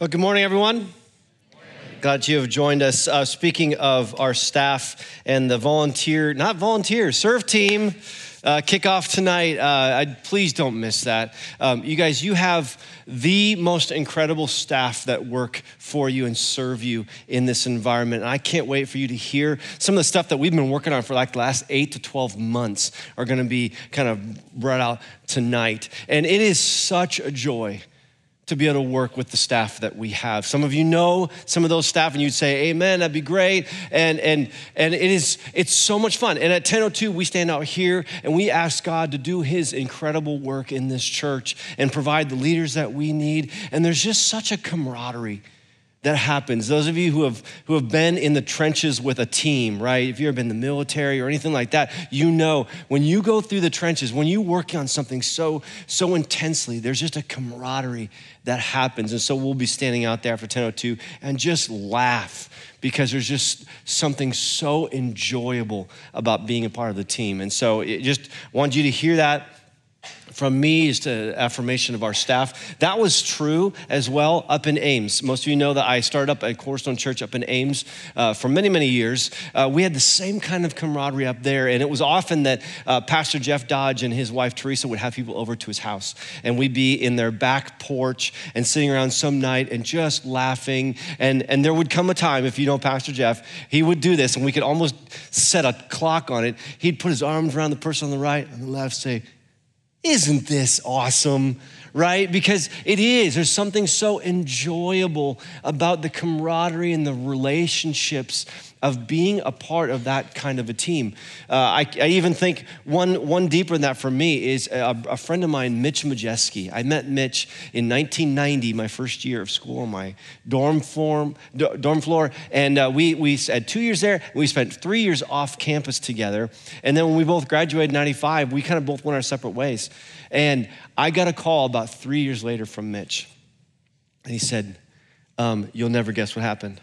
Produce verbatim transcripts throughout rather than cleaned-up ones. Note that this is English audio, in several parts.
Well, good morning, everyone. Glad you have joined us. Uh, speaking of our staff and the volunteer, not volunteer, serve team uh, kickoff tonight, uh, I, please don't miss that. Um, you guys, you have the most incredible staff that work for you and serve you in this environment. And I can't wait for you to hear some of the stuff that we've been working on for like the last eight to twelve months are gonna be kind of brought out tonight. And it is such a joy to be able to work with the staff that we have. Some of you know some of those staff and you'd say, amen, that'd be great. And and and it is, it's so much fun. And at ten oh two, we stand out here and we ask God to do his incredible work in this church and provide the leaders that we need. And there's just such a camaraderie that happens. Those of you who have who have been in the trenches with a team, right? If you've ever been in the military or anything like that, you know when you go through the trenches, when you work on something so, so intensely, there's just a camaraderie that happens. And so we'll be standing out there after ten oh two and just laugh because there's just something so enjoyable about being a part of the team. And so it just want you to hear that from me is to affirmation of our staff. That was true as well up in Ames. Most of you know that I started up at Cornerstone Church up in Ames uh, for many, many years. Uh, we had the same kind of camaraderie up there. And it was often that uh, Pastor Jeff Dodge and his wife Teresa would have people over to his house. And we'd be in their back porch and sitting around some night and just laughing. And, and there would come a time, if you know Pastor Jeff, he would do this and we could almost set a clock on it. He'd put his arms around the person on the right and the left, say, "Isn't this awesome?" Right? Because it is. There's something so enjoyable about the camaraderie and the relationships of being a part of that kind of a team. Uh, I, I even think one, one deeper than that for me is a, a friend of mine, Mitch Majeski. I met Mitch in nineteen ninety, my first year of school on my dorm, form, dorm floor. And uh, we, we had two years there. We spent three years off campus together. And then when we both graduated in ninety-five, we kind of both went our separate ways. And I got a call about three years later from Mitch. And he said, um, you'll never guess what happened.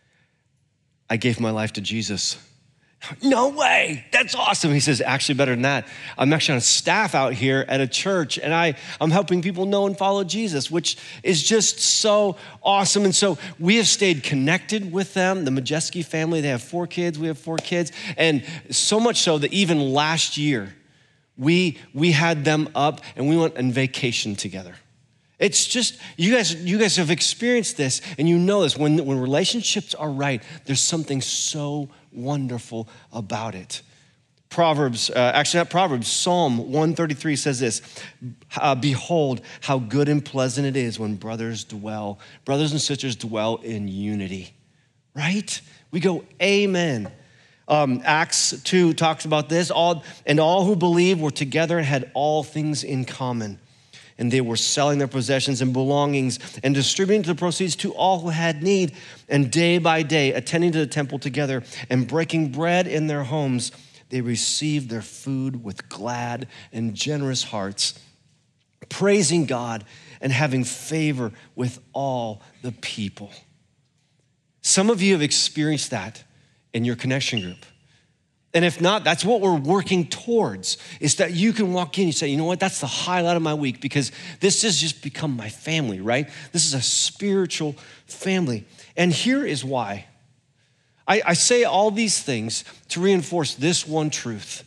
I gave my life to Jesus. No way, that's awesome. He says, actually better than that. I'm actually on staff out here at a church and I, I'm helping people know and follow Jesus, which is just so awesome. And so we have stayed connected with them, the Majeski family. They have four kids, we have four kids. And so much so that even last year, we, we had them up and we went on vacation together. It's just, you guys you guys have experienced this and you know this. When, when relationships are right, there's something so wonderful about it. Proverbs, uh, actually not Proverbs, Psalm one thirty-three says this, uh, behold how good and pleasant it is when brothers dwell, brothers and sisters dwell in unity, right? We go, amen. Um, Acts two talks about this, all and all who believed were together and had all things in common. And they were selling their possessions and belongings and distributing the proceeds to all who had need. And day by day, attending to the temple together and breaking bread in their homes, they received their food with glad and generous hearts, praising God and having favor with all the people. Some of you have experienced that in your connection group. And if not, that's what we're working towards, is that you can walk in and say, you know what, that's the highlight of my week because this has just become my family, right? This is a spiritual family. And here is why. I, I say all these things to reinforce this one truth,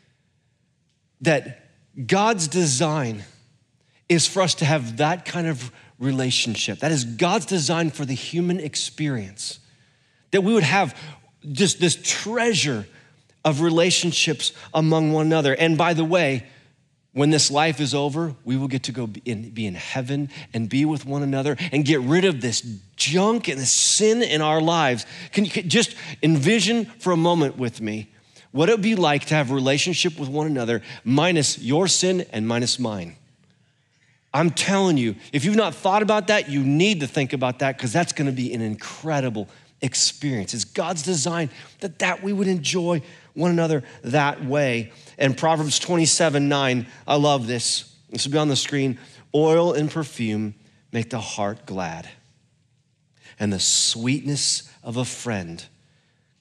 that God's design is for us to have that kind of relationship. That is God's design for the human experience, that we would have just this treasure of relationships among one another. And by the way, when this life is over, we will get to go be in, be in heaven and be with one another and get rid of this junk and this sin in our lives. Can you just envision for a moment with me what it would be like to have a relationship with one another minus your sin and minus mine? I'm telling you, if you've not thought about that, you need to think about that because that's gonna be an incredible experience. It's God's design that, that we would enjoy one another that way. And Proverbs twenty-seven nine, I love this. This will be on the screen. Oil and perfume make the heart glad, and the sweetness of a friend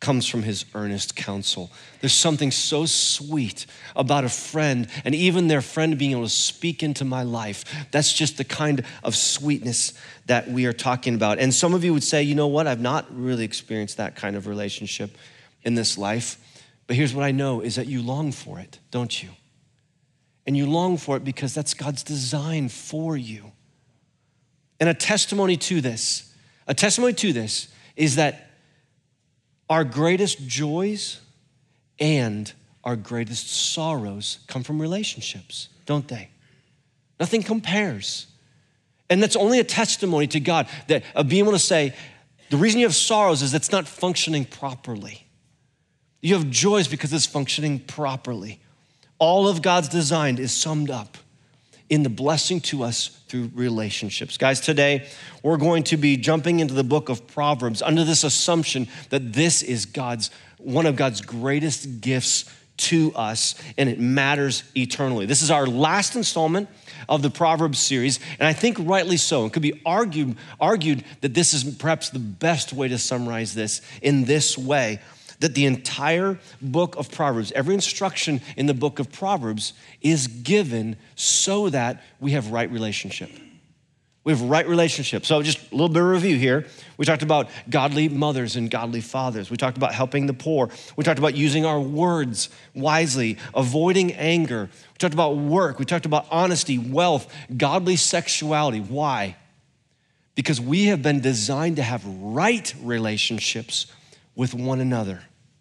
comes from his earnest counsel. There's something so sweet about a friend and even their friend being able to speak into my life. That's just the kind of sweetness that we are talking about. And some of you would say, you know what? I've not really experienced that kind of relationship in this life. But here's what I know is that you long for it, don't you? And you long for it because that's God's design for you. And a testimony to this, a testimony to this is that our greatest joys and our greatest sorrows come from relationships, don't they? Nothing compares. And that's only a testimony to God that of being able to say, the reason you have sorrows is it's not functioning properly. You have joys because it's functioning properly. All of God's design is summed up in the blessing to us through relationships. Guys, today we're going to be jumping into the book of Proverbs under this assumption that this is God's, one of God's greatest gifts to us, and it matters eternally. This is our last installment of the Proverbs series, and I think rightly so. It could be argued, argued that this is perhaps the best way to summarize this in this way, that the entire book of Proverbs, every instruction in the book of Proverbs is given so that we have right relationship. We have right relationship. So just a little bit of review here. We talked about godly mothers and godly fathers. We talked about helping the poor. We talked about using our words wisely, avoiding anger. We talked about work. We talked about honesty, wealth, godly sexuality. Why? Because we have been designed to have right relationships with one another.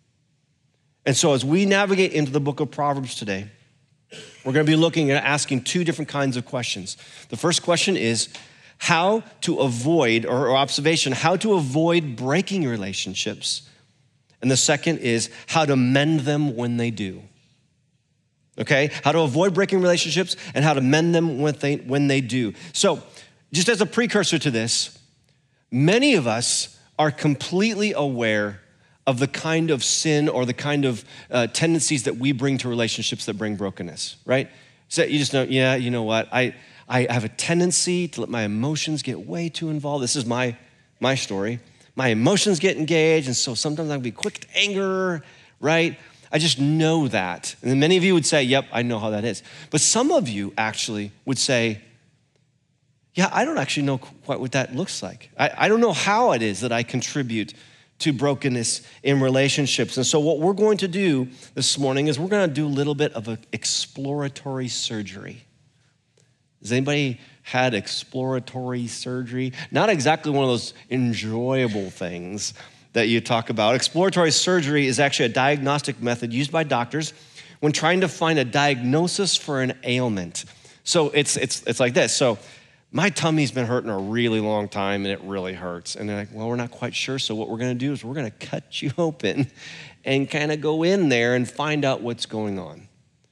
And so as we navigate into the book of Proverbs today, we're going to be looking at asking two different kinds of questions. The first question is how to avoid, or, or observation, how to avoid breaking relationships. And the second is how to mend them when they do. Okay? How to avoid breaking relationships and how to mend them when they, when they do. So just as a precursor to this, many of us are completely aware of the kind of sin or the kind of uh, tendencies that we bring to relationships that bring brokenness, right? So you just know, yeah, you know what? I, I have a tendency to let my emotions get way too involved. This is my, my story. My emotions get engaged, and so sometimes I'll be quick to anger, right? I just know that. And then many of you would say, yep, I know how that is. But some of you actually would say, yeah, I don't actually know quite what that looks like. I, I don't know how it is that I contribute to brokenness in relationships. And so what we're going to do this morning is we're going to do a little bit of an exploratory surgery. Has anybody had exploratory surgery? Not exactly one of those enjoyable things that you talk about. Exploratory surgery is actually a diagnostic method used by doctors when trying to find a diagnosis for an ailment. So it's it's it's like this. So my tummy's been hurting a really long time and it really hurts. And they're like, well, we're not quite sure. So what we're gonna do is we're gonna cut you open and kind of go in there and find out what's going on.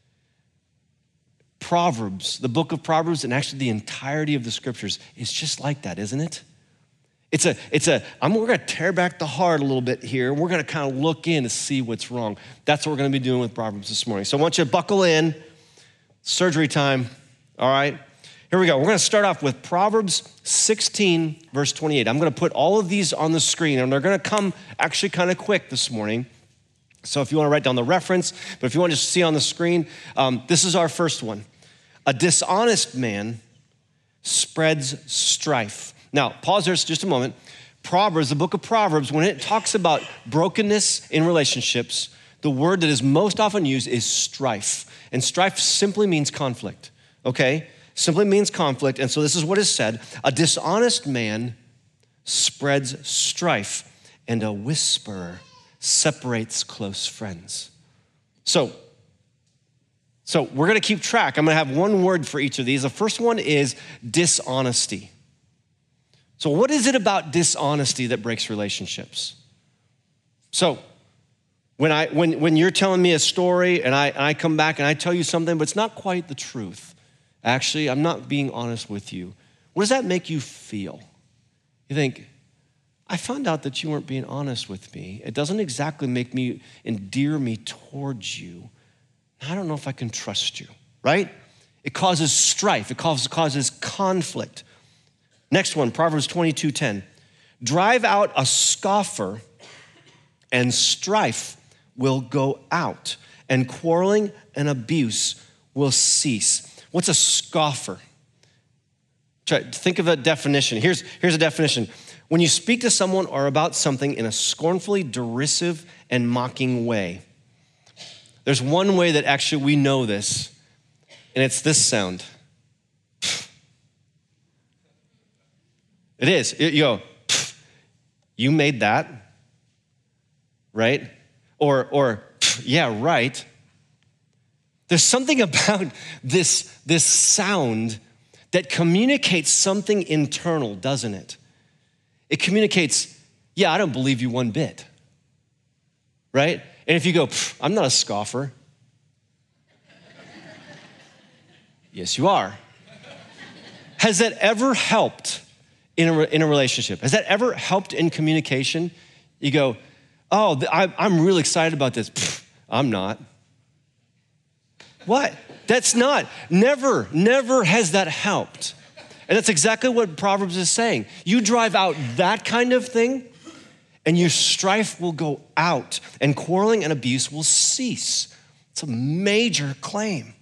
Proverbs, the book of Proverbs, and actually the entirety of the scriptures is just like that, isn't it? It's a, it's a, I'm, we're gonna tear back the heart a little bit here. And we're gonna kind of look in to see what's wrong. That's what we're gonna be doing with Proverbs this morning. So I want you to buckle in, surgery time, all right? Here we go. We're going to start off with Proverbs sixteen, verse twenty-eight. I'm going to put all of these on the screen, and they're going to come actually kind of quick this morning. So if you want to write down the reference, but if you want to just see on the screen, um, this is our first one. A dishonest man spreads strife. Now, pause there just a moment. Proverbs, the book of Proverbs, when it talks about brokenness in relationships, the word that is most often used is strife. And strife simply means conflict, okay? Simply means conflict, and so this is what is said. A dishonest man spreads strife, and a whisperer separates close friends. So, so we're gonna keep track. I'm gonna have one word for each of these. The first one is dishonesty. So what is it about dishonesty that breaks relationships? So when, I, when, when you're telling me a story and I, and I come back and I tell you something, but it's not quite the truth, actually, I'm not being honest with you. What does that make you feel? You think, I found out that you weren't being honest with me. It doesn't exactly make me endear me towards you. I don't know if I can trust you, right? It causes strife. It causes, causes conflict. Next one, Proverbs twenty-two ten. Drive out a scoffer and strife will go out, and quarreling and abuse will cease. What's a scoffer? Try, think of a definition. Here's, here's a definition. When you speak to someone or about something in a scornfully derisive and mocking way. There's one way that actually we know this, and it's this sound. It is. It, you go, you made that, right? Or, or yeah, right. There's something about this, this sound that communicates something internal, doesn't it? It communicates, yeah, I don't believe you one bit, right? And if you go, I'm not a scoffer. Yes, you are. Has that ever helped in a, in a relationship? Has that ever helped in communication? You go, oh, I, I'm really excited about this. Pfft, I'm not. What? That's not. Never, never has that helped. And that's exactly what Proverbs is saying. You drive out that kind of thing, and your strife will go out, and quarreling and abuse will cease. It's a major claim.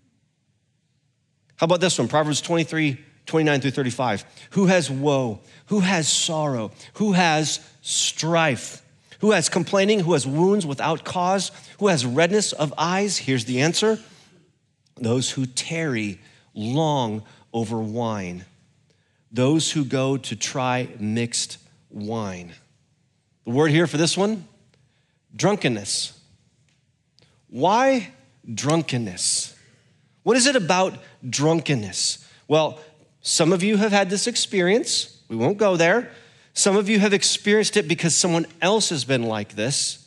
How about this one? Proverbs twenty-three, twenty-nine through thirty-five. Who has woe? Who has sorrow? Who has strife? Who has complaining? Who has wounds without cause? Who has redness of eyes? Here's the answer. Those who tarry long over wine. Those who go to try mixed wine. The word here for this one, drunkenness. Why drunkenness? What is it about drunkenness? Well, some of you have had this experience. We won't go there. Some of you have experienced it because someone else has been like this.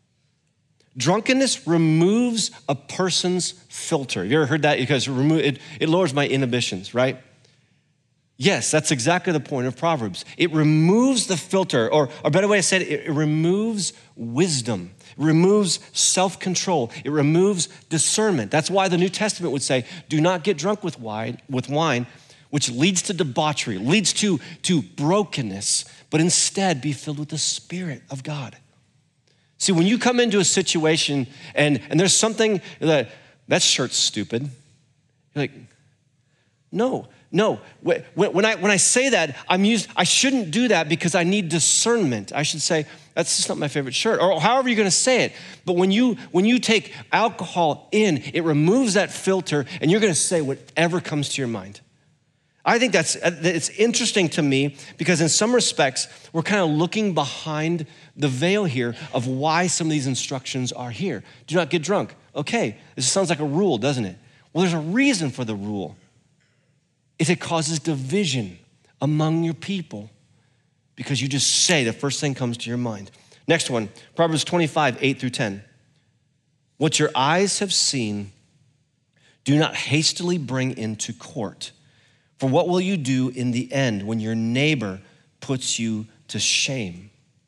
Drunkenness removes a person's filter. Have you ever heard that? Because it, it lowers my inhibitions, right? Yes, that's exactly the point of Proverbs. It removes the filter, or a better way to say it, it removes wisdom. It removes self-control. It removes discernment. That's why the New Testament would say, do not get drunk with wine, with wine, which leads to debauchery, leads to, to brokenness, but instead be filled with the Spirit of God. See, when you come into a situation and, and there's something that, that shirt's stupid, you're like, no, no. When, when, I, when I say that, I'm used, I shouldn't do that because I need discernment. I should say, that's just not my favorite shirt, or however you're gonna say it. But when you, when you take alcohol in, it removes that filter and you're gonna say whatever comes to your mind. I think that's, it's interesting to me because in some respects, we're kind of looking behind the veil here of why some of these instructions are here. Do not get drunk. Okay, this sounds like a rule, doesn't it? Well, there's a reason for the rule. If it causes division among your people because you just say the first thing comes to your mind. Next one, Proverbs twenty-five, eight through ten. What your eyes have seen, do not hastily bring into court. For what will you do in the end when your neighbor puts you to shame?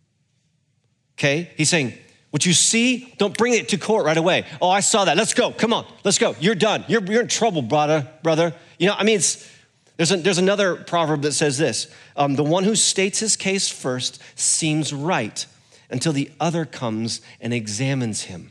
Okay, he's saying, what you see, don't bring it to court right away. Oh, I saw that. Let's go. Come on, let's go. You're done. You're, you're in trouble, brother. Brother, you know, I mean, it's, there's a, there's another proverb that says this: um, the one who states his case first seems right until the other comes and examines him.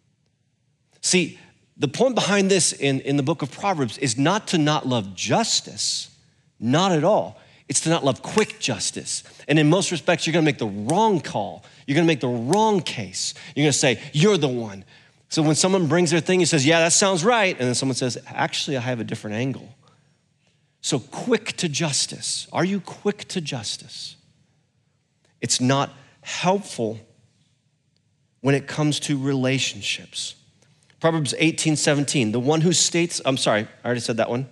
See, the point behind this in, in the book of Proverbs is not to not love justice, not at all. It's to not love quick justice. And in most respects, you're gonna make the wrong call. You're gonna make the wrong case. You're gonna say, you're the one. So when someone brings their thing, he says, yeah, that sounds right. And then someone says, actually, I have a different angle. So quick to justice. Are you quick to justice? It's not helpful when it comes to relationships. Proverbs eighteen, seventeen, the one who states, I'm sorry, I already said that one.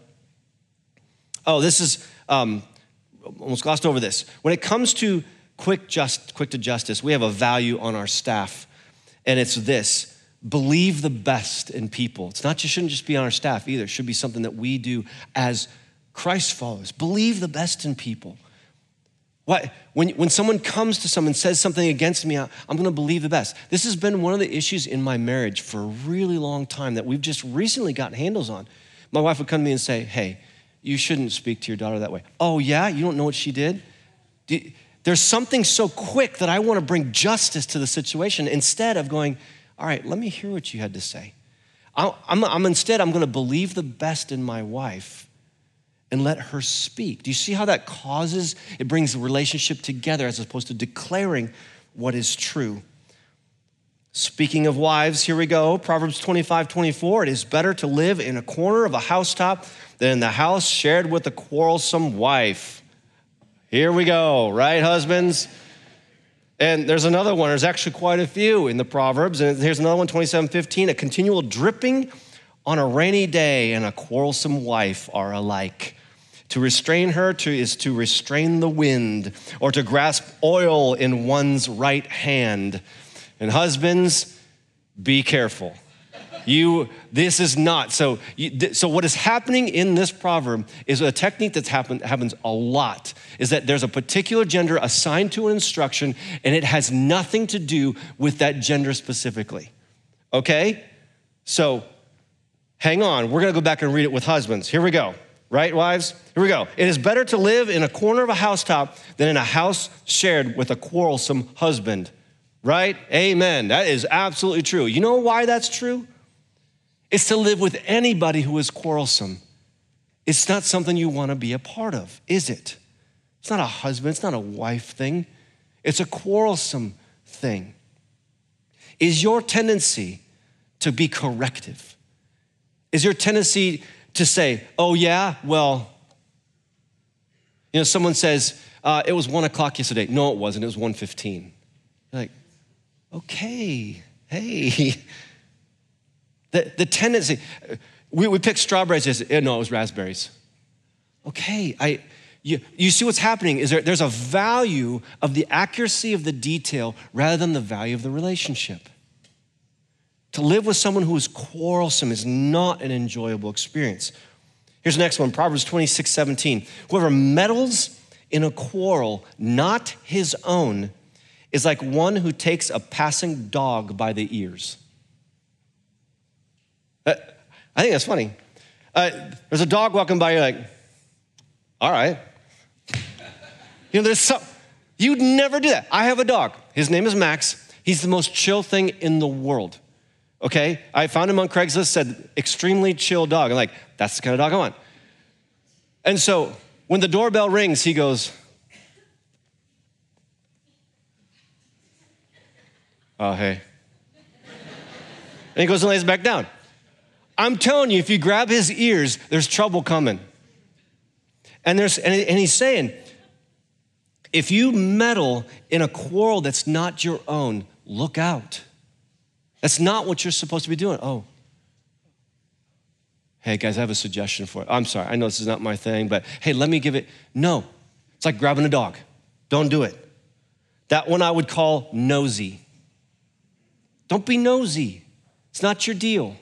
Oh, this is, um, almost glossed over this. When it comes to quick just, quick to justice, we have a value on our staff, and it's this: believe the best in people. It's not just, shouldn't just be on our staff either. It should be something that we do as Christ followers. Believe the best in people. What, when, when someone comes to someone and says something against me, I, I'm gonna believe the best. This has been one of the issues in my marriage for a really long time that we've just recently gotten handles on. My wife would come to me and say, hey, you shouldn't speak to your daughter that way. Oh yeah, you don't know what she did? Do, there's something so quick that I want to bring justice to the situation instead of going, all right, let me hear what you had to say. I'm, I'm instead, I'm going to believe the best in my wife and let her speak. Do you see how that causes, it brings the relationship together as opposed to declaring what is true? Speaking of wives, here we go. Proverbs twenty-five, twenty-four. It is better to live in a corner of a housetop than in the house shared with a quarrelsome wife. Here we go, right, husbands? And there's another one. There's actually quite a few in the Proverbs. And here's another one, twenty-seven, fifteen. A continual dripping on a rainy day and a quarrelsome wife are alike. To restrain her to, is to restrain the wind, or to grasp oil in one's right hand. And husbands, be careful. You, this is not, so you, so what is happening in this proverb is a technique that happen, happens a lot, is that there's a particular gender assigned to an instruction and it has nothing to do with that gender specifically, okay? So hang on, we're gonna go back and read it with husbands. Here we go, right, wives? Here we go. It is better to live in a corner of a housetop than in a house shared with a quarrelsome husband, right? Amen, that is absolutely true. You know why that's true? It's to live with anybody who is quarrelsome. It's not something you want to be a part of, is it? It's not a husband, it's not a wife thing. It's a quarrelsome thing. Is your tendency to be corrective? Is your tendency to say, oh yeah, well, you know, someone says, uh, it was one o'clock yesterday. No, it wasn't, it was one fifteen. You're like, okay, hey. The, the tendency, we, we picked strawberries, as, no, it was raspberries. Okay, I, you, you see what's happening is there, there's a value of the accuracy of the detail rather than the value of the relationship. To live with someone who is quarrelsome is not an enjoyable experience. Here's the next one, Proverbs twenty-six, seventeen. Whoever meddles in a quarrel not his own is like one who takes a passing dog by the ears. Uh, I think that's funny. Uh, there's a dog walking by, you're like, all right. You know, there's some, you'd never do that. I have a dog. His name is Max. He's the most chill thing in the world, okay? I found him on Craigslist, said extremely chill dog. I'm like, that's the kind of dog I want. And so when the doorbell rings, he goes, oh, hey. And he goes and lays back down. I'm telling you, if you grab his ears, there's trouble coming. And there's and he's saying, if you meddle in a quarrel that's not your own, look out. That's not what you're supposed to be doing. Oh, hey guys, I have a suggestion for it. I'm sorry, I know this is not my thing, but hey, let me give it. No, it's like grabbing a dog. Don't do it. That one I would call nosy. Don't be nosy. It's not your deal.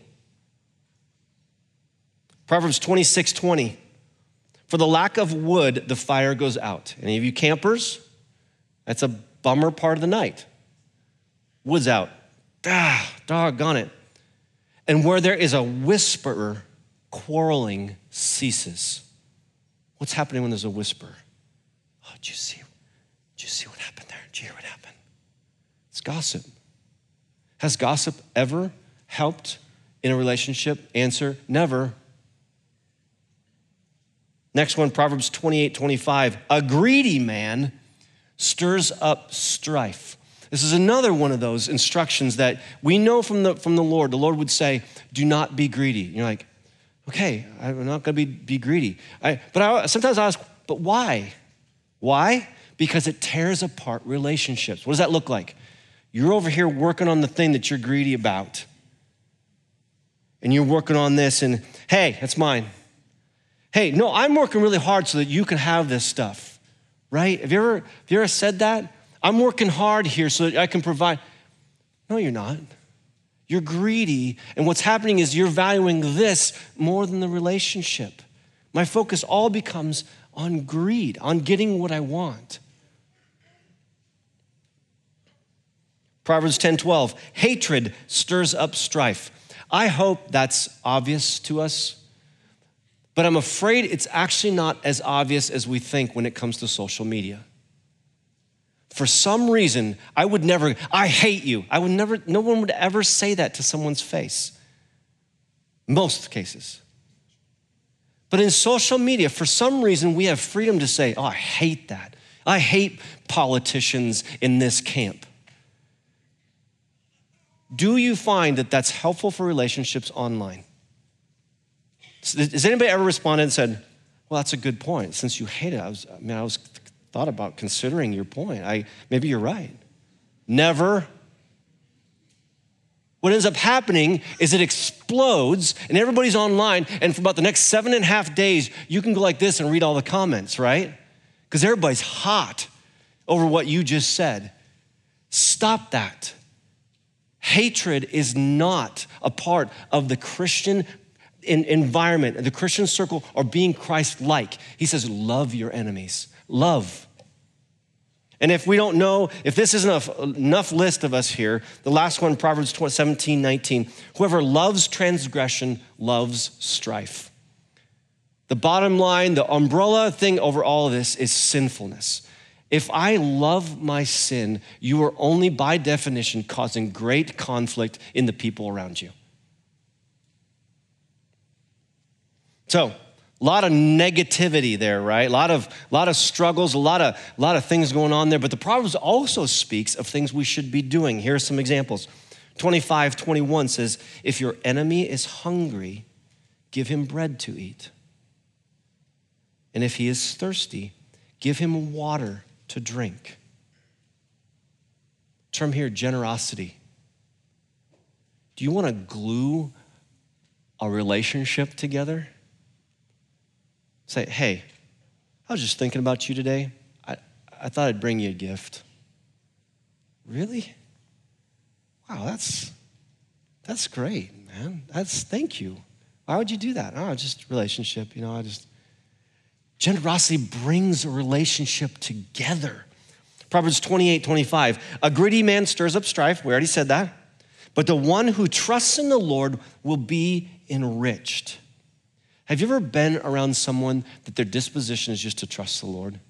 Proverbs twenty-six, twenty. For the lack of wood, the fire goes out. Any of you campers? That's a bummer part of the night. Wood's out. Ah, doggone it. And where there is a whisperer, quarreling ceases. What's happening when there's a whisper? Oh, did you see, did you see what happened there? Did you hear what happened? It's gossip. Has gossip ever helped in a relationship? Answer, never. Next one, Proverbs twenty-eight, twenty-five. A greedy man stirs up strife. This is another one of those instructions that we know from the, from the Lord. The Lord would say, do not be greedy. You're like, okay, I'm not gonna be, be greedy. I, but I, sometimes I ask, but why? Why? Because it tears apart relationships. What does that look like? You're over here working on the thing that you're greedy about. And you're working on this and, hey, that's mine. Hey, no, I'm working really hard so that you can have this stuff, right? Have you ever, have you ever said that? I'm working hard here so that I can provide. No, you're not. You're greedy, and what's happening is you're valuing this more than the relationship. My focus all becomes on greed, on getting what I want. Proverbs ten, twelve, hatred stirs up strife. I hope that's obvious to us. But I'm afraid it's actually not as obvious as we think when it comes to social media. for some reason, I would never, I hate you. I would never, no one would ever say that to someone's face. Most cases. But in social media, for some reason, we have freedom to say, oh, I hate that. I hate politicians in this camp. Do you find that that's helpful for relationships online? Has anybody ever responded and said, well, that's a good point. Since you hate it, I was, I mean, I was thought about considering your point. I, maybe you're right. Never. What ends up happening is it explodes and everybody's online, and for about the next seven and a half days, you can go like this and read all the comments, right? Because everybody's hot over what you just said. Stop that. Hatred is not a part of the Christian in environment, the Christian circle, or being Christ-like. He says, love your enemies. Love. And if we don't know, if this isn't enough, enough list of us here, the last one, Proverbs seventeen nineteen, whoever loves transgression loves strife. The bottom line, the umbrella thing over all of this is sinfulness. If I love my sin, you are only by definition causing great conflict in the people around you. So, a lot of negativity there, right? A lot of, a lot of struggles, a lot of, a lot of things going on there. But the Proverbs also speaks of things we should be doing. Here are some examples. twenty-five twenty-one says, if your enemy is hungry, give him bread to eat. And if he is thirsty, give him water to drink. Term here, generosity. Do you want to glue a relationship together? Say, hey, I was just thinking about you today. I, I thought I'd bring you a gift. Really? Wow, that's that's great, man. That's thank you. Why would you do that? Oh, just relationship, you know, I just generosity brings a relationship together. Proverbs twenty-eight twenty-five. A greedy man stirs up strife. We already said that. But the one who trusts in the Lord will be enriched. Have you ever been around someone that their disposition is just to trust the Lord?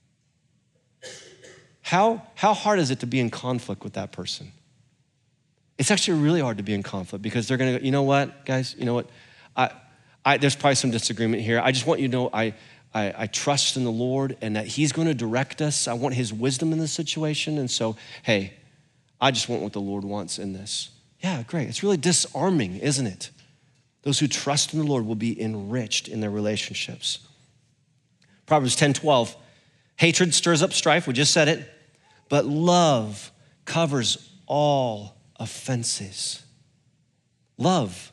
How, how hard is it to be in conflict with that person? It's actually really hard to be in conflict because they're gonna go, you know what, guys, you know what? I, I, there's probably some disagreement here. I just want you to know I, I, I trust in the Lord and that he's gonna direct us. I want his wisdom in this situation. And so, hey, I just want what the Lord wants in this. Yeah, great. It's really disarming, isn't it? Those who trust in the Lord will be enriched in their relationships. Proverbs ten twelve, hatred stirs up strife, we just said it, but love covers all offenses. Love.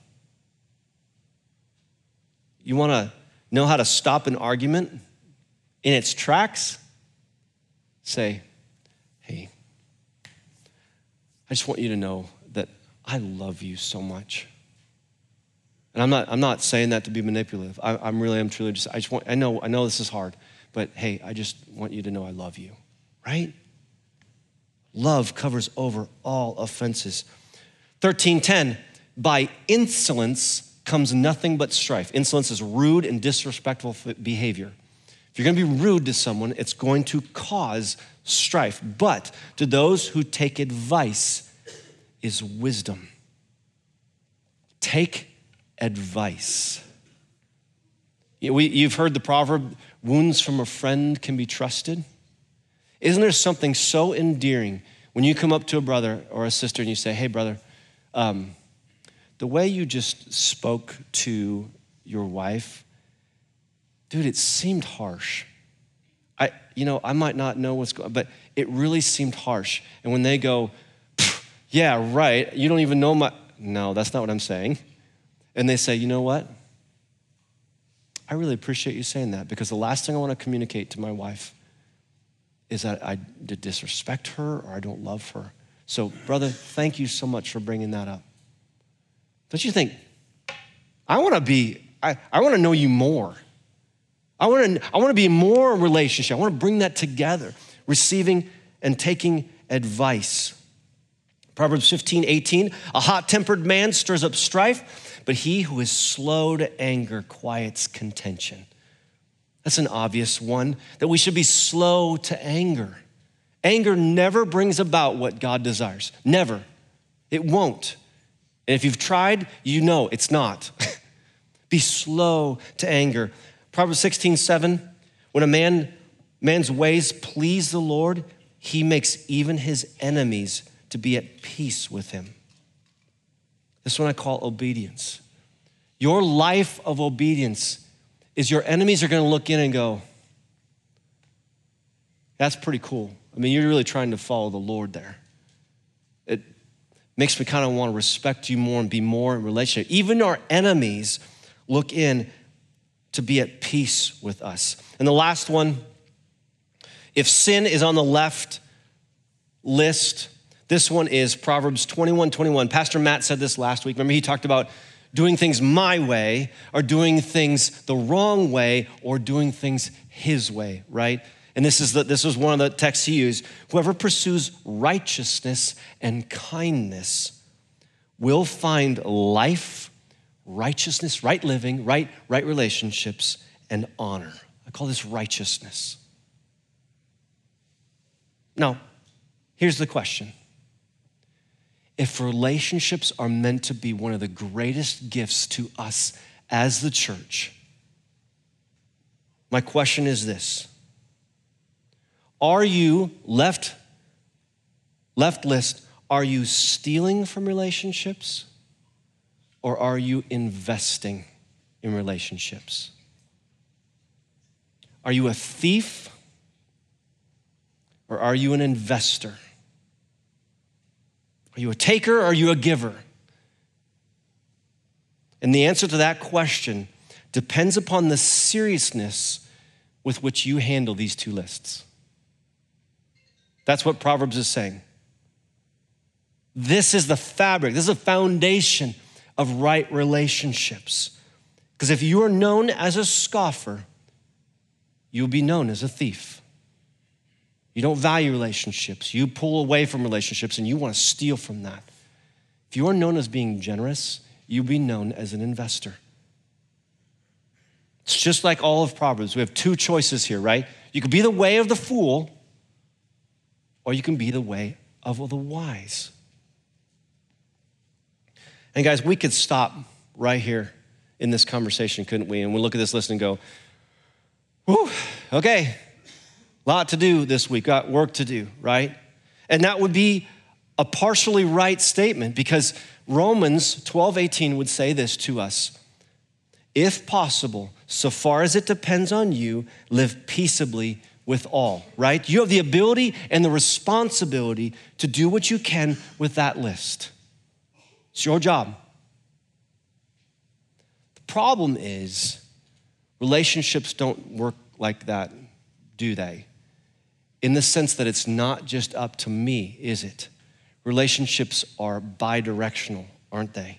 You wanna know how to stop an argument in its tracks? Say, hey, I just want you to know that I love you so much. And I'm not, I'm not saying that to be manipulative. I, I'm really, I'm truly just, I just want, I know, I know this is hard, but hey, I just want you to know I love you, right? Love covers over all offenses. thirteen ten, by insolence comes nothing but strife. Insolence is rude and disrespectful behavior. If you're gonna be rude to someone, it's going to cause strife. But to those who take advice is wisdom. Take advice. We, you've heard the proverb, wounds from a friend can be trusted. Isn't there something so endearing when you come up to a brother or a sister and you say, hey brother, um, the way you just spoke to your wife, dude, it seemed harsh. I, you know, I might not know what's going on, but it really seemed harsh. And when they go, yeah, right, you don't even know my, no, that's not what I'm saying. And they say, you know what? I really appreciate you saying that because the last thing I want to communicate to my wife is that I did disrespect her or I don't love her. So, brother, thank you so much for bringing that up. Don't you think, I want to be, I, I want to know you more. I want to I want to be more in relationship. I want to bring that together, receiving and taking advice. Proverbs fifteen eighteen, a hot-tempered man stirs up strife, but he who is slow to anger quiets contention. That's an obvious one, that we should be slow to anger. Anger never brings about what God desires. Never. It won't. And if you've tried, you know it's not. Be slow to anger. Proverbs sixteen seven, when a man, man's ways please the Lord, he makes even his enemies to be at peace with him. This is what I call obedience. Your life of obedience is your enemies are gonna look in and go, that's pretty cool. I mean, you're really trying to follow the Lord there. It makes me kind of want to respect you more and be more in relationship. Even our enemies look in to be at peace with us. And the last one, if sin is on the left list, this one is Proverbs twenty-one twenty-one. Pastor Matt said this last week. Remember, he talked about doing things my way or doing things the wrong way or doing things his way, right? And this is the, this was one of the texts he used. Whoever pursues righteousness and kindness will find life, righteousness, right living, right, right relationships, and honor. I call this righteousness. Now, here's the question. If relationships are meant to be one of the greatest gifts to us as the church, my question is this. Are you, left, left list, are you stealing from relationships or are you investing in relationships? Are you a thief or are you an investor? Are you a taker or are you a giver? And the answer to that question depends upon the seriousness with which you handle these two lists. That's what Proverbs is saying. This is the fabric, this is the foundation of right relationships. Because if you are known as a scoffer, you'll be known as a thief. You don't value relationships. You pull away from relationships and you want to steal from that. If you are known as being generous, you'll be known as an investor. It's just like all of Proverbs. We have two choices here, right? You could be the way of the fool, or you can be the way of the wise. And guys, we could stop right here in this conversation, couldn't we? And we look at this list and go, whew, okay, lot to do this week, got work to do, right? And that would be a partially right statement because Romans twelve eighteen would say this to us. If possible, so far as it depends on you, live peaceably with all, right? You have the ability and the responsibility to do what you can with that list. It's your job. The problem is relationships don't work like that, do they? In the sense that it's not just up to me, is it? Relationships are bi-directional, aren't they?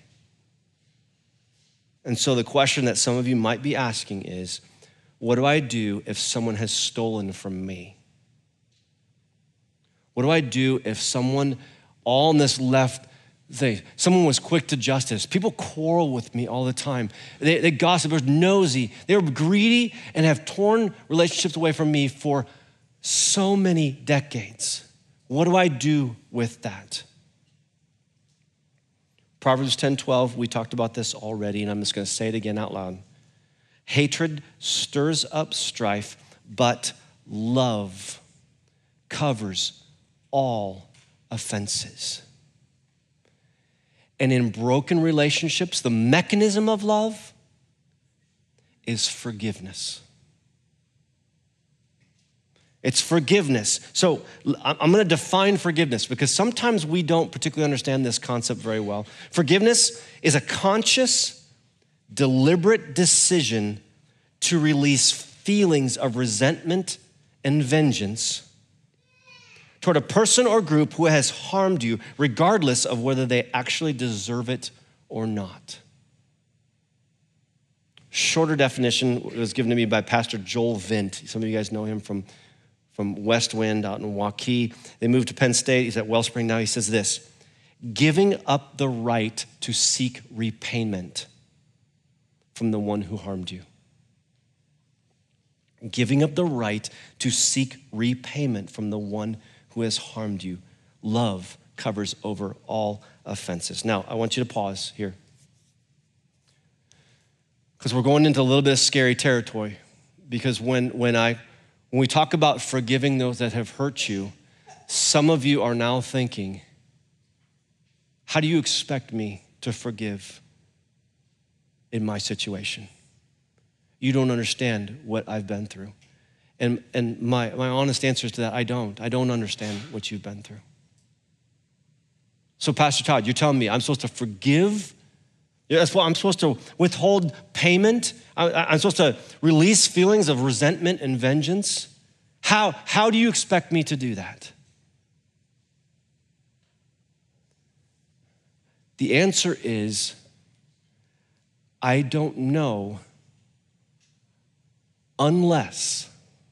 And so the question that some of you might be asking is, what do I do if someone has stolen from me? What do I do if someone all on this left, they, someone was quick to justice? People quarrel with me all the time. They, they gossip, they're nosy, they're greedy and have torn relationships away from me for so many decades. What do I do with that? Proverbs ten twelve, we talked about this already, and I'm just gonna say it again out loud. Hatred stirs up strife, but love covers all offenses. And in broken relationships, the mechanism of love is forgiveness. It's forgiveness. So I'm gonna define forgiveness because sometimes we don't particularly understand this concept very well. Forgiveness is a conscious, deliberate decision to release feelings of resentment and vengeance toward a person or group who has harmed you, regardless of whether they actually deserve it or not. Shorter definition was given to me by Pastor Joel Vint. Some of you guys know him from from West Wind out in Waukee. They moved to Penn State. He's at Wellspring now. He says this, giving up the right to seek repayment from the one who harmed you. Giving up the right to seek repayment from the one who has harmed you. Love covers over all offenses. Now, I want you to pause here, because we're going into a little bit of scary territory. Because when, when, I, when we talk about forgiving those that have hurt you, some of you are now thinking, how do you expect me to forgive in my situation? You don't understand what I've been through. And, and my, my honest answer to that, I don't. I don't understand what you've been through. So Pastor Todd, you're telling me I'm supposed to forgive? That's what I'm supposed to withhold payment? I, I'm supposed to release feelings of resentment and vengeance? How, how do you expect me to do that? The answer is, I don't know unless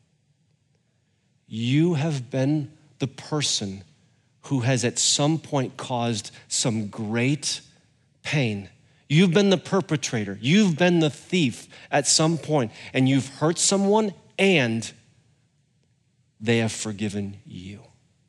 you have been the person who has at some point caused some great pain. You've been the perpetrator. You've been the thief at some point, and you've hurt someone and they have forgiven you.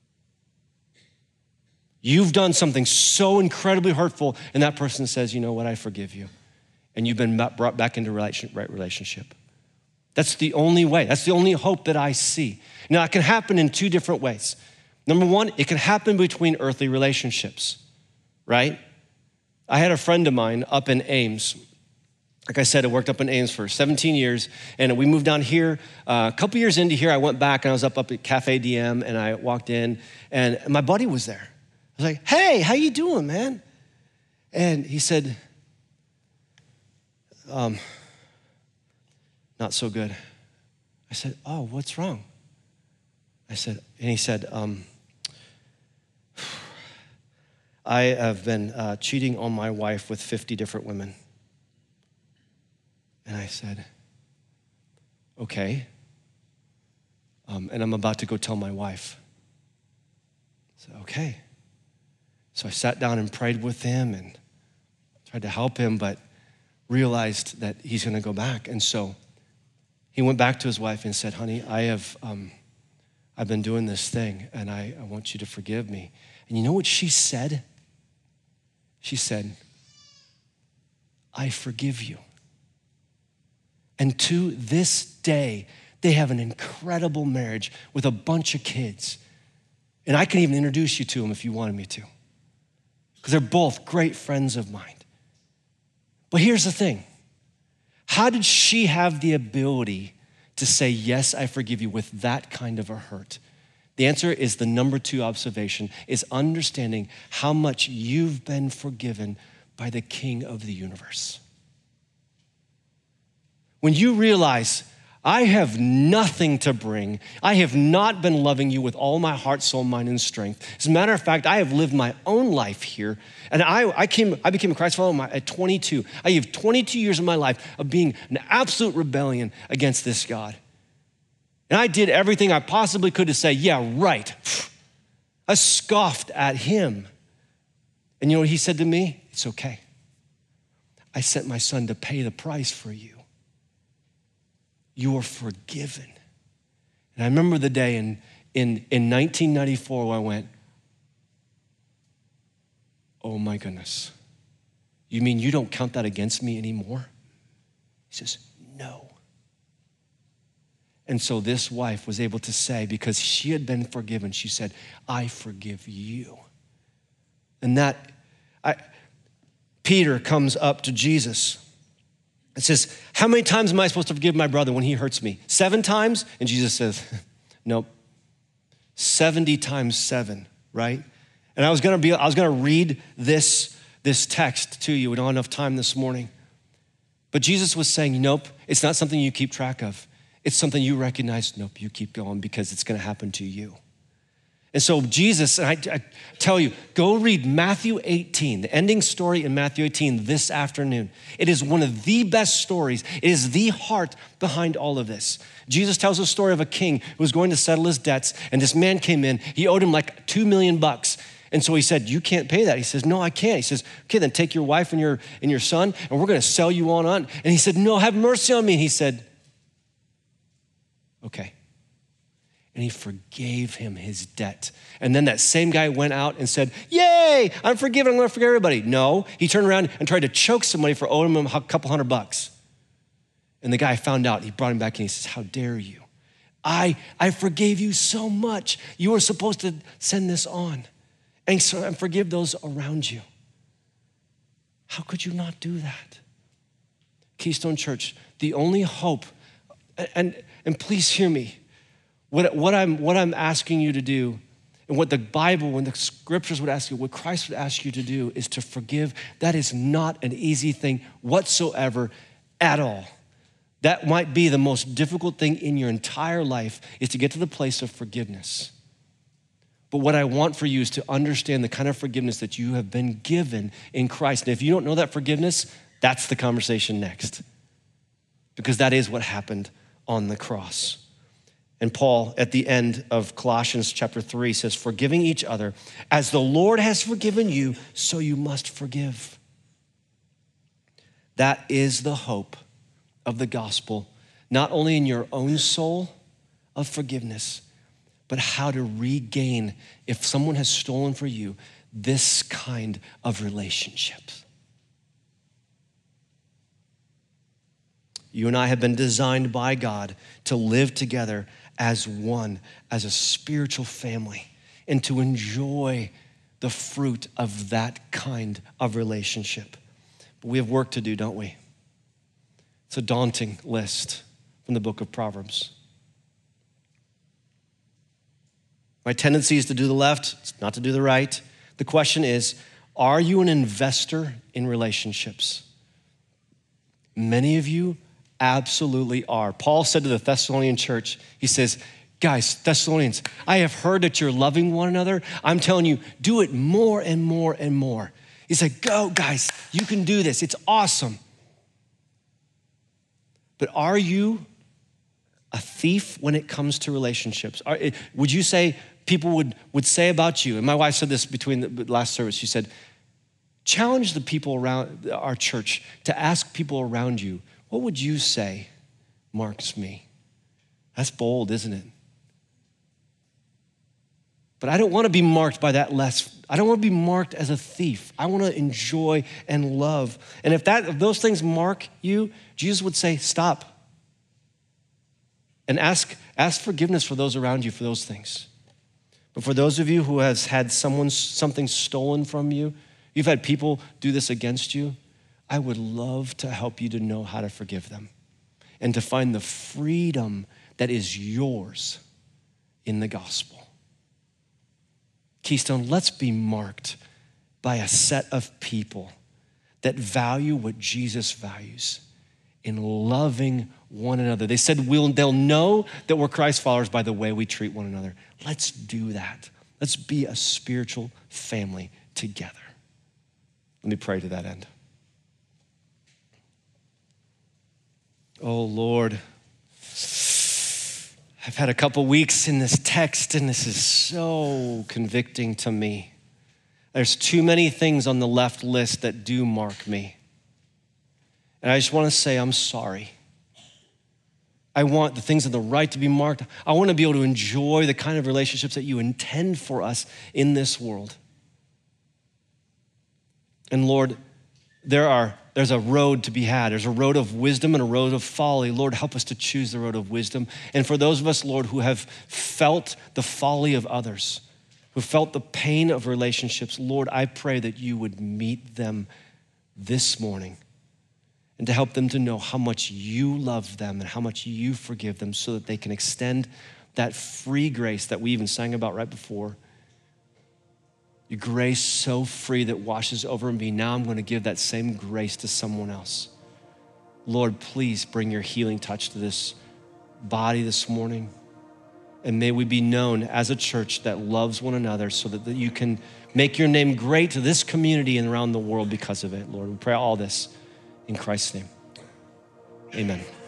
You've done something so incredibly hurtful, and that person says, you know what, I forgive you. And you've been brought back into right relationship. That's the only way. That's the only hope that I see. Now, it can happen in two different ways. Number one, it can happen between earthly relationships, right? I had a friend of mine up in Ames. Like I said, I worked up in Ames for seventeen years, and we moved down here. Uh, a couple years into here, I went back, and I was up, up at Cafe D M, and I walked in, and my buddy was there. I was like, hey, how you doing, man? And he said, um, not so good. I said, oh, what's wrong? I said, and he said, um, I have been uh, cheating on my wife with fifty different women. And I said, okay. Um, and I'm about to go tell my wife. I said, okay. So I sat down and prayed with him and tried to help him, but realized that he's gonna go back. And so he went back to his wife and said, honey, I have, um, I've been doing this thing, and I, I want you to forgive me. And you know what she said? She said, I forgive you. And to this day, they have an incredible marriage with a bunch of kids. And I can even introduce you to them if you wanted me to, because they're both great friends of mine. But here's the thing. How did she have the ability to say, yes, I forgive you with that kind of a hurt? The answer is the number two observation is understanding how much you've been forgiven by the King of the universe. When you realize, I have nothing to bring. I have not been loving you with all my heart, soul, mind, and strength. As a matter of fact, I have lived my own life here. And I, I, came, I became a Christ follower at twenty-two. I have twenty-two years of my life of being an absolute rebellion against this God. And I did everything I possibly could to say, yeah, right. I scoffed at him. And you know what he said to me? It's okay. I sent my son to pay the price for you. You are forgiven. And I remember the day in, in, in nineteen ninety-four where I went, oh my goodness. You mean you don't count that against me anymore? He says, no. And so this wife was able to say, because she had been forgiven, she said, I forgive you. And that, I, Peter comes up to Jesus. It says, how many times am I supposed to forgive my brother when he hurts me? Seven times? And Jesus says, nope, seventy times seven, right? And I was gonna be, I was gonna read this, this text to you. We don't have enough time this morning. But Jesus was saying, nope, it's not something you keep track of. It's something you recognize, nope, you keep going because it's gonna happen to you. And so Jesus, and I, I tell you, go read Matthew eighteen, the ending story in Matthew eighteen this afternoon. It is one of the best stories. It is the heart behind all of this. Jesus tells a story of a king who was going to settle his debts, and this man came in. He owed him like two million bucks. And so he said, you can't pay that. He says, no, I can't. He says, okay, then take your wife and your, and your son, and we're gonna sell you on on. And he said, no, have mercy on me. And he said, okay. and he forgave him his debt. And then that same guy went out and said, yay, I'm forgiven, I'm gonna forgive everybody. No, he turned around and tried to choke somebody for owing him a couple hundred bucks. And the guy found out, he brought him back and he says, how dare you? I, I forgave you so much. You were supposed to send this on and, so, and forgive those around you. How could you not do that? Keystone Church, the only hope, and, and please hear me, what, what, I'm, what I'm asking you to do, and what the Bible, when the scriptures would ask you, what Christ would ask you to do is to forgive. That is not an easy thing whatsoever at all. That might be the most difficult thing in your entire life, is to get to the place of forgiveness. But what I want for you is to understand the kind of forgiveness that you have been given in Christ. And if you don't know that forgiveness, that's the conversation next. Because that is what happened on the cross. And Paul, at the end of Colossians chapter three, says, forgiving each other, as the Lord has forgiven you, so you must forgive. That is the hope of the gospel, not only in your own soul of forgiveness, but how to regain, if someone has stolen for you, this kind of relationships. You and I have been designed by God to live together as one, as a spiritual family, and to enjoy the fruit of that kind of relationship. But we have work to do, don't we? It's a daunting list from the book of Proverbs. My tendency is to do the left, it's not to do the right. The question is, are you an investor in relationships? Many of you absolutely are. Paul said to the Thessalonian church, he says, guys, Thessalonians, I have heard that you're loving one another. I'm telling you, do it more and more and more. He said, go guys, you can do this. It's awesome. But are you a thief when it comes to relationships? Are, would you say, people would, would say about you, and my wife said this between the last service, she said, challenge the people around our church to ask people around you, what would you say marks me? That's bold, isn't it? But I don't want to be marked by that less. I don't want to be marked as a thief. I want to enjoy and love. And if that if those things mark you, Jesus would say, stop. And ask, ask forgiveness for those around you for those things. But for those of you who has had someone, something stolen from you, you've had people do this against you, I would love to help you to know how to forgive them and to find the freedom that is yours in the gospel. Keystone, let's be marked by a set of people that value what Jesus values in loving one another. They said we'll, they'll know that we're Christ followers by the way we treat one another. Let's do that. Let's be a spiritual family together. Let me pray to that end. Oh, Lord, I've had a couple weeks in this text, and this is so convicting to me. There's too many things on the left list that do mark me. And I just want to say I'm sorry. I want the things on the right to be marked. I want to be able to enjoy the kind of relationships that you intend for us in this world. And Lord, there are There's a road to be had. There's a road of wisdom and a road of folly. Lord, help us to choose the road of wisdom. And for those of us, Lord, who have felt the folly of others, who felt the pain of relationships, Lord, I pray that you would meet them this morning and to help them to know how much you love them and how much you forgive them so that they can extend that free grace that we even sang about right before. Your grace so free that washes over me. Now I'm going to give that same grace to someone else. Lord, please bring your healing touch to this body this morning. And may we be known as a church that loves one another so that you can make your name great to this community and around the world because of it, Lord. We pray all this in Christ's name. Amen.